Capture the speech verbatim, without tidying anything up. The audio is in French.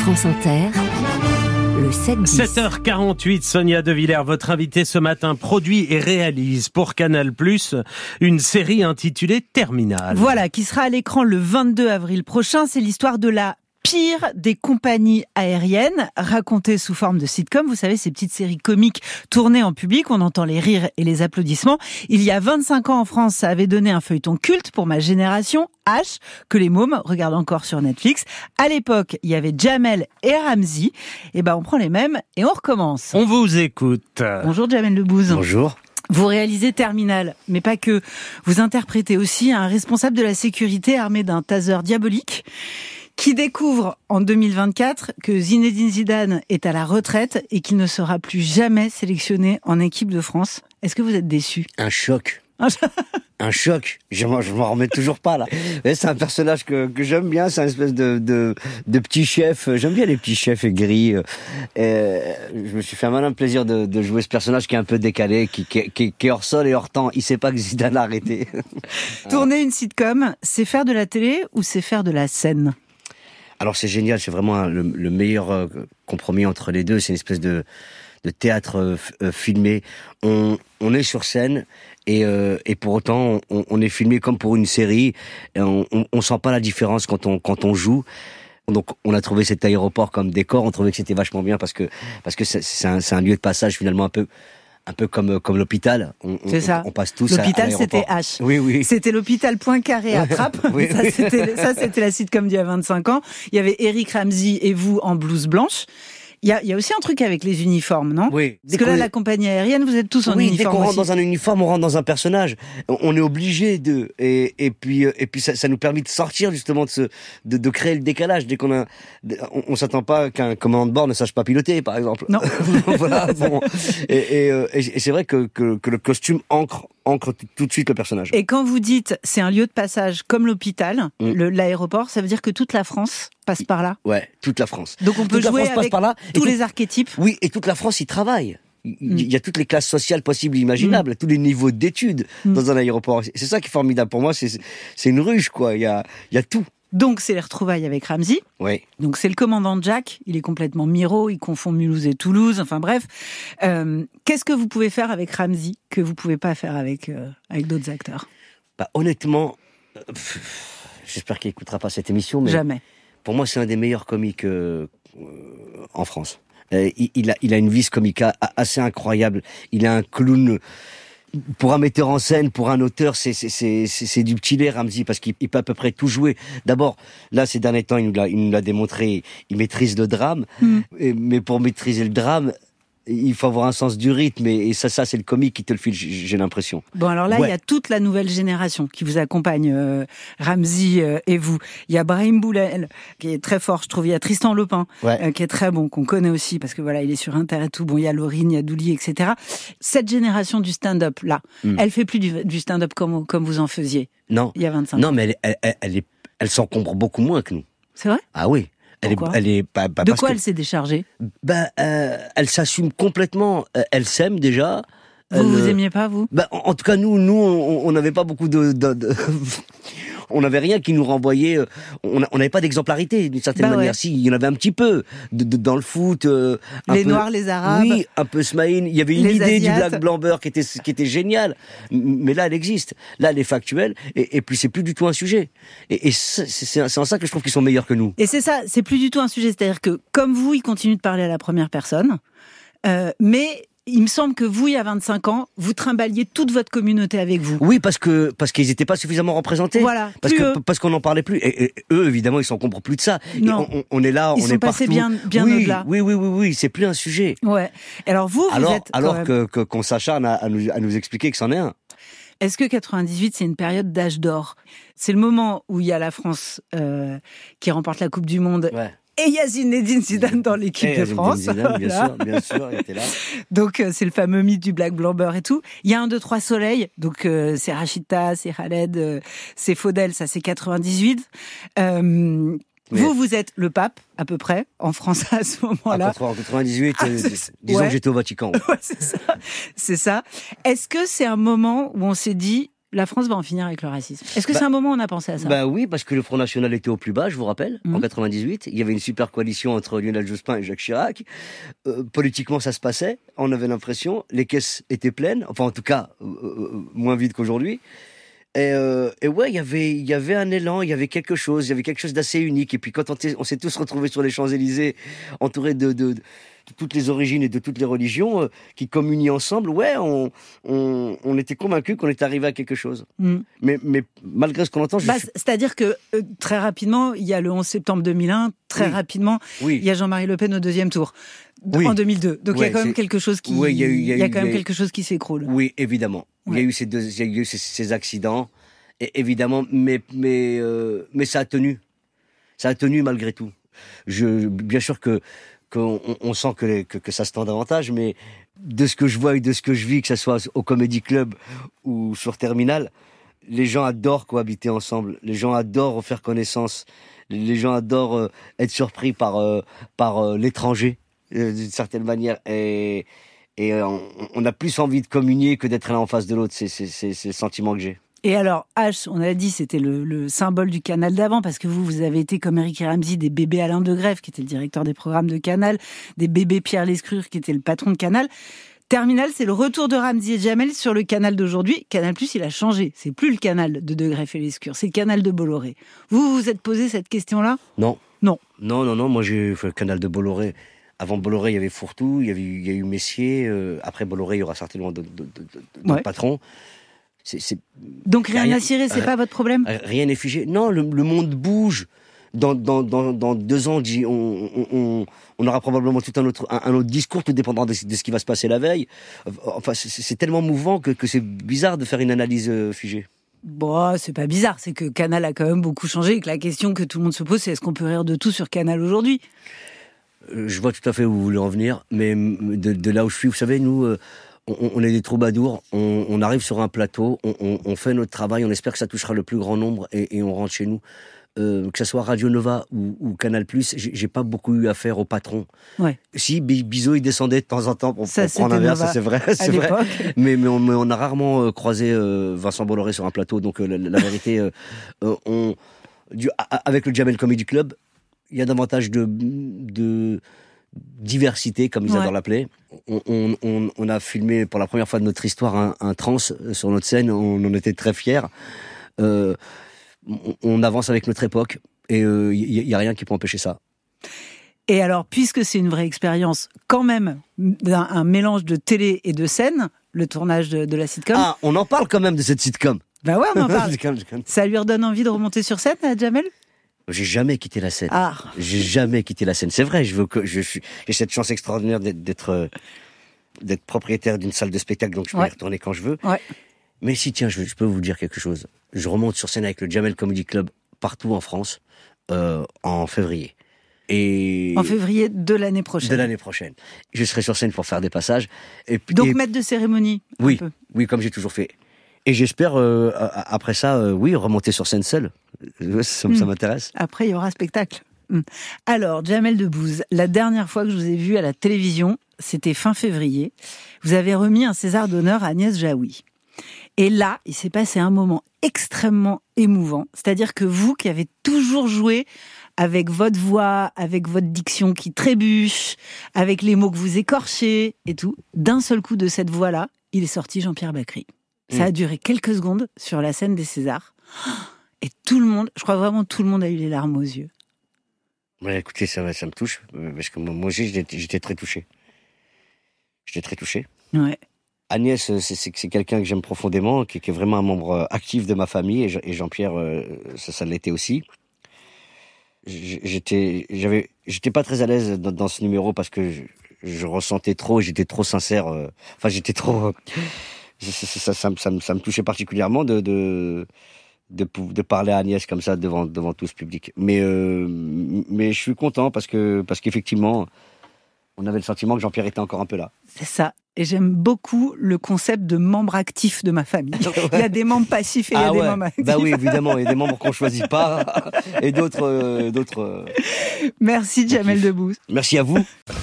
France Inter, le sept dix. sept heures quarante-huit, Sonia De Villers, votre invitée ce matin, produit et réalise pour Canal plus, une série intitulée Terminal. Voilà, qui sera à l'écran le vingt-deux avril prochain. C'est l'histoire de la pire des compagnies aériennes, racontée sous forme de sitcom. Vous savez, ces petites séries comiques tournées en public, on entend les rires et les applaudissements. Il y a vingt-cinq ans en France, ça avait donné un feuilleton culte pour ma génération, H, que les mômes regardent encore sur Netflix. À l'époque, il y avait Jamel et Ramzy. Et ben, on prend les mêmes et on recommence. On vous écoute. Bonjour Jamel Debbouze. Bonjour. Vous réalisez Terminal, mais pas que. Vous interprétez aussi un responsable de la sécurité armé d'un taser diabolique qui découvre en deux mille vingt-quatre que Zinedine Zidane est à la retraite et qu'il ne sera plus jamais sélectionné en équipe de France. Est-ce que vous êtes déçu ? Un choc. Un choc. Je, je m'en remets toujours pas, là. Mais c'est un personnage que, que j'aime bien. C'est un espèce de, de, de petit chef. J'aime bien les petits chefs aigris. Et je me suis fait un malin plaisir de, de jouer ce personnage qui est un peu décalé, qui, qui, qui, qui est hors sol et hors temps. Il sait pas que Zidane a arrêté. Tourner une sitcom, c'est faire de la télé ou c'est faire de la scène ? Alors c'est génial. C'est vraiment un, le, le meilleur compromis entre les deux. C'est une espèce de, de théâtre euh, filmé. On, on est sur scène. Et, euh, et pour autant, on, on est filmé comme pour une série. Et on, on, on sent pas la différence quand on quand on joue. Donc, on a trouvé cet aéroport comme décor. On trouvait que c'était vachement bien parce que parce que c'est, c'est, un, c'est un lieu de passage finalement un peu un peu comme comme l'hôpital. On, c'est on, ça. On passe tous l'hôpital, à, à l'aéroport. c'était H. Oui, oui. C'était l'hôpital Poincaré à Trappes. oui, ça, oui. C'était, ça, c'était la sitcom d'il y a vingt-cinq ans. Il y avait Eric Ramzy et vous en blouse blanche. Il y a, il y a aussi un truc avec les uniformes, non ? Oui. Parce que là, la compagnie aérienne, vous êtes tous en oui, uniforme. Oui, dès qu'on aussi. rentre dans un uniforme, on rentre dans un personnage. On est obligé de, et, et puis, et puis ça, ça nous permet de sortir justement de ce, de, de créer le décalage. Dès qu'on a, on, on s'attend pas qu'un commandant de bord ne sache pas piloter, par exemple. Non. Voilà. Bon. Et, et, et, et c'est vrai que, que, que le costume ancre, ancre tout de suite le personnage. Et quand vous dites c'est un lieu de passage comme l'hôpital, mm. le, l'aéroport, ça veut dire que toute la France passe par là. Ouais, toute la France. Donc on peut toute jouer la France avec passe par là, tous tout, les archétypes. Oui, et toute la France y travaille. Il mm. y a toutes les classes sociales possibles et imaginables, mm. tous les niveaux d'études mm. dans un aéroport. C'est ça qui est formidable pour moi. C'est, c'est une ruche, quoi. Il y a, il y a tout. Donc c'est les retrouvailles avec Ramzy. Oui. Donc c'est le commandant Jack. Il est complètement miro. Il confond Mulhouse et Toulouse. Enfin bref. Euh, qu'est-ce que vous pouvez faire avec Ramzy que vous pouvez pas faire avec euh, avec d'autres acteurs ? Bah honnêtement, euh, pff, j'espère qu'il écoutera pas cette émission. Mais jamais. Pour moi, c'est un des meilleurs comiques euh, euh, en France. Euh, il, il, a, il a une vis comique assez incroyable. Il est un clown. Pour un metteur en scène, pour un auteur, c'est, c'est, c'est, c'est, c'est du petit lait, Ramzy, parce qu'il peut à peu près tout jouer. D'abord, là, ces derniers temps, il nous l'a, il nous l'a démontré, il maîtrise le drame. Mm. Et, mais pour maîtriser le drame, il faut avoir un sens du rythme, et, et ça, ça, c'est le comique qui te le file, j'ai l'impression. Bon, alors là, ouais. il y a toute la nouvelle génération qui vous accompagne, euh, Ramzy euh, et vous. Il y a Brahim Boulel, qui est très fort, je trouve. Il y a Tristan Lopin, ouais. euh, qui est très bon, qu'on connaît aussi, parce que voilà, il est sur Inter et tout. Bon, il y a Laurine, il y a Douli, et cetera. Cette génération du stand-up, là, mm. elle fait plus du, du stand-up comme, comme vous en faisiez. Non. Il y a vingt-cinq non, ans. Non, mais elle, elle, elle, elle, est, elle s'encombre beaucoup moins que nous. C'est vrai ? Ah oui. Elle est, elle est, bah, bah, de quoi que, elle s'est déchargée ? Bah, euh, elle s'assume complètement. Elle s'aime déjà. Vous elle, vous aimiez pas, vous ? Bah, en, en tout cas, nous, nous, on n'avait pas beaucoup de, de, de on n'avait rien qui nous renvoyait. On n'avait pas d'exemplarité d'une certaine bah manière. Ouais. Si, il y en avait un petit peu de, de, dans le foot. Euh, les peu, Noirs, les Arabes. Oui, un peu Smaïn. Il y avait une les idée Asiates. du Black Blamber qui était qui était géniale. Mais là, elle existe. Là, elle est factuelle. Et, et puis, c'est plus du tout un sujet. Et, et c'est, c'est, c'est en ça que je trouve qu'ils sont meilleurs que nous. Et c'est ça. C'est plus du tout un sujet. C'est-à-dire que comme vous, ils continuent de parler à la première personne, euh, mais il me semble que vous, il y a vingt-cinq ans, vous trimballiez toute votre communauté avec vous. Oui, parce que parce qu'ils n'étaient pas suffisamment représentés. Voilà. Parce que eux. parce qu'on n'en parlait plus. Et, et eux, évidemment, ils s'en comprennent plus de ça. Non. On, on est là, ils on sont est passés partout. bien bien oui, au-delà. Oui, oui, oui, oui. C'est plus un sujet. Ouais. Alors vous, vous alors, êtes alors même... que, que qu'on s'acharne à, à, nous, à nous expliquer que c'en est un. Est-ce que quatre-vingt-dix-huit, c'est une période d'âge d'or ? C'est le moment où il y a la France euh, qui remporte la Coupe du Monde. Ouais. Et il y a Zinedine Zidane dans l'équipe et de France. Zidane, bien voilà. sûr, bien sûr, il était là. Donc euh, c'est le fameux mythe du Black Blamber et tout. Il y a un, deux, trois soleils. Donc euh, c'est Rachita, c'est Khaled, euh, c'est Faudel, ça c'est quatre-vingt-dix-huit. Euh, Mais... Vous, vous êtes le pape, à peu près, en France à ce moment-là. En quatre-vingt-dix-huit, ah, euh, disons ouais. que j'étais au Vatican. Ouais, c'est ça. C'est ça. Est-ce que c'est un moment où on s'est dit, la France va en finir avec le racisme. Est-ce que bah, c'est un moment où on a pensé à ça? Bah oui, parce que le Front National était au plus bas, je vous rappelle, mmh. en quatre-vingt-dix-huit. Il y avait une super coalition entre Lionel Jospin et Jacques Chirac. Euh, politiquement, ça se passait. On avait l'impression. Les caisses étaient pleines. Enfin, en tout cas, euh, euh, moins vides qu'aujourd'hui. Et, euh, et ouais, il y avait, il y avait un élan, il y avait quelque chose, il y avait quelque chose d'assez unique. Et puis quand on, on s'est tous retrouvés sur les Champs-Élysées, entourés de, de, de toutes les origines et de toutes les religions, euh, qui communient ensemble, ouais, on, on, on était convaincus qu'on était arrivé à quelque chose. Mm. Mais, mais malgré ce qu'on entend, je bah, suis... c'est-à-dire que euh, très rapidement, il y a le onze septembre deux mille un, très oui. rapidement, oui. il y a Jean-Marie Le Pen au deuxième tour. Oui. En deux mille deux. Donc ouais, il y a quand même quelque chose qui, ouais, il y a, eu, il y a, il y a eu, quand même il y a... quelque chose qui s'écroule. Oui, évidemment. Ouais. Il y a eu ces deux, il y a eu ces, ces accidents, et évidemment, mais mais euh, mais ça a tenu, ça a tenu malgré tout. Je, bien sûr que qu'on on sent que, les, que que ça se tend davantage, mais de ce que je vois et de ce que je vis, que ça soit au Comedy Club ou sur Terminal, les gens adorent cohabiter ensemble. Les gens adorent faire connaissance. Les gens adorent euh, être surpris par euh, par euh, l'étranger euh, d'une certaine manière. Et Et on, on a plus envie de communier que d'être l'un en face de l'autre. C'est, c'est, c'est, c'est le sentiment que j'ai. Et alors, H, on a dit, c'était le, le symbole du Canal d'avant, parce que vous, vous avez été, comme Eric et Ramzy, des bébés Alain Degrève, qui était le directeur des programmes de Canal, des bébés Pierre Lescure, qui était le patron de Canal. Terminal, c'est le retour de Ramzy et Jamel sur le Canal d'aujourd'hui. Canal+, il a changé. C'est plus le Canal de Degrève et Lescure, c'est le Canal de Bolloré. Vous, vous vous êtes posé cette question-là ? Non. Non. Non, non, non, moi j'ai fait le Canal de Bolloré. Avant Bolloré, il y avait Fourtou, il y, avait, il y a eu Messier. Euh, après Bolloré, il y aura certainement d'autres, d'autres, d'autres ouais. patrons. C'est, c'est... Donc rien, rien à cirer, c'est rien, pas votre problème ? Rien n'est figé. Non, le, le monde bouge. Dans, dans, dans, dans deux ans, on, on, on, on aura probablement tout un autre, un, un autre discours, tout dépendant de, de ce qui va se passer la veille. Enfin, c'est, c'est tellement mouvant que, que c'est bizarre de faire une analyse figée. Bon, c'est pas bizarre, c'est que Canal a quand même beaucoup changé et que la question que tout le monde se pose, c'est est-ce qu'on peut rire de tout sur Canal aujourd'hui ? Je vois tout à fait où vous voulez en venir, mais de, de là où je suis, vous savez, nous, on, on est des troubadours, on, on arrive sur un plateau, on, on, on fait notre travail, on espère que ça touchera le plus grand nombre et, et on rentre chez nous. Euh, que ça soit Radio Nova ou, ou Canal+, j'ai, j'ai pas beaucoup eu affaire au patron. Ouais. Si, Bizot, il descendait de temps en temps pour, ça, pour prendre un verre, ça c'est vrai, c'est vrai. Mais, mais, on, mais on a rarement euh, croisé euh, Vincent Bolloré sur un plateau, donc euh, la, la vérité, euh, euh, on, du, avec le Jamel Comedy Club, il y a davantage de, de diversité, comme ils ouais. adorent l'appeler. On, on, on, on a filmé pour la première fois de notre histoire un, un trans sur notre scène, on en était très fiers. Euh, on, on avance avec notre époque et il euh, n'y y a rien qui peut empêcher ça. Et alors, puisque c'est une vraie expérience, quand même, un, un mélange de télé et de scène, le tournage de, de la sitcom... Ah, on en parle quand même de cette sitcom. Ben ouais, on en parle. Ça lui redonne envie de remonter sur scène, à Jamel ? J'ai jamais quitté la scène. Ah. J'ai jamais quitté la scène. C'est vrai, je veux que je suis. J'ai cette chance extraordinaire d'être d'être, d'être propriétaire d'une salle de spectacle, donc je peux ouais. y retourner quand je veux. Ouais. Mais si, tiens, je, je peux vous dire quelque chose. Je remonte sur scène avec le Jamel Comedy Club partout en France euh, en février. Et en février de l'année prochaine. De l'année prochaine. Je serai sur scène pour faire des passages. Et donc et, maître de cérémonie. Oui, un peu. oui, comme j'ai toujours fait. Et j'espère, euh, après ça, euh, oui, remonter sur scène seul. Ça, mmh. ça m'intéresse. Après, il y aura spectacle. Mmh. Alors, Jamel Debbouze, la dernière fois que je vous ai vu à la télévision, c'était fin février. Vous avez remis un César d'honneur à Agnès Jaoui. Et là, il s'est passé un moment extrêmement émouvant. C'est-à-dire que vous, qui avez toujours joué avec votre voix, avec votre diction qui trébuche, avec les mots que vous écorchez et tout, d'un seul coup de cette voix-là, il est sorti Jean-Pierre Bacri. Ça a duré quelques secondes sur la scène des Césars. Et tout le monde, je crois vraiment tout le monde a eu les larmes aux yeux. Ouais, écoutez, ça, ça me touche. Parce que moi aussi, j'étais, j'étais très touché. J'étais très touché. Ouais. Agnès, c'est, c'est, c'est quelqu'un que j'aime profondément, qui, qui est vraiment un membre actif de ma famille. Et Jean-Pierre, ça, ça l'était aussi. J'étais, j'avais, j'étais pas très à l'aise dans, dans ce numéro parce que je, je ressentais trop, j'étais trop sincère. Enfin, j'étais trop... Ça, ça, ça, ça, me, ça me touchait particulièrement de, de, de, de parler à Agnès comme ça devant, devant tout ce public. Mais, euh, mais je suis content parce que, parce qu'effectivement, on avait le sentiment que Jean-Pierre était encore un peu là. C'est ça. Et j'aime beaucoup le concept de membre actif de ma famille. Ouais. Il y a des membres passifs et ah il y a ouais. des membres actifs. Bah oui, évidemment, il y a des membres qu'on choisit pas et d'autres, euh, d'autres. Euh, Merci Jamel Debbouze. Merci à vous.